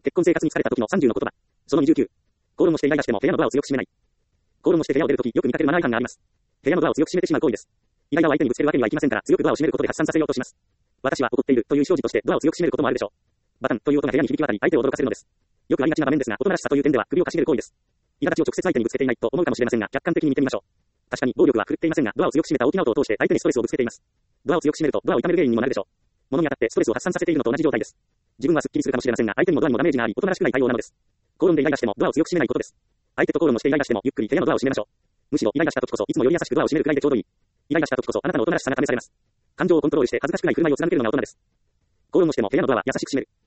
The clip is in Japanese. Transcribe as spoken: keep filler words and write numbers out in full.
結婚生活に疲れた時のさんじゅうの言葉。そのにじゅうきゅう。口論をしてイライラしても部屋のドアを強く閉めない。口論をして部屋を出るときよく見かけるマナー違反があります。部屋のドアを強く閉めてしまう行為です。イライラを相手にぶつけるわけにはいきませんから強くドアを閉めることで発散させようとします。私は怒っているという表示としてドアを強く閉めることもあるでしょう。バタンという音が部屋に響き渡り相手を驚かせるのです。よくありがちな場面ですが、大人らしさという点では首をかしげる行為です。苛立ちを直接相手にぶつけていないと思うかもしれませんが、客観的に見てみましょう。確かに暴力は振るっていませんが、ドアを強く閉めた大きな音を通して相手にストレスをぶつけています。ドアを強く閉めるとドアを痛める原因にもなるでしょう。物に当たってストレスを発散させているのと同じ状態です。自分はスッキリするかもしれませんが、相手にもドアにもダメージがあり、大人らしくない対応なのです。口論でイライラしてもドアを強く閉めないことです。相手と口論をしてイライラしてもゆっくり部屋のドアを閉めましょう。むしろイライラした時こそいつもより優しくドアを閉めるくらいでちょうどいい。イライラした時こそあなたの大人らしさが試されます。感情をコントロールして恥ずかしくない振る舞いを貫けるのが大人です。口論をしても部屋のドアは優しく閉める。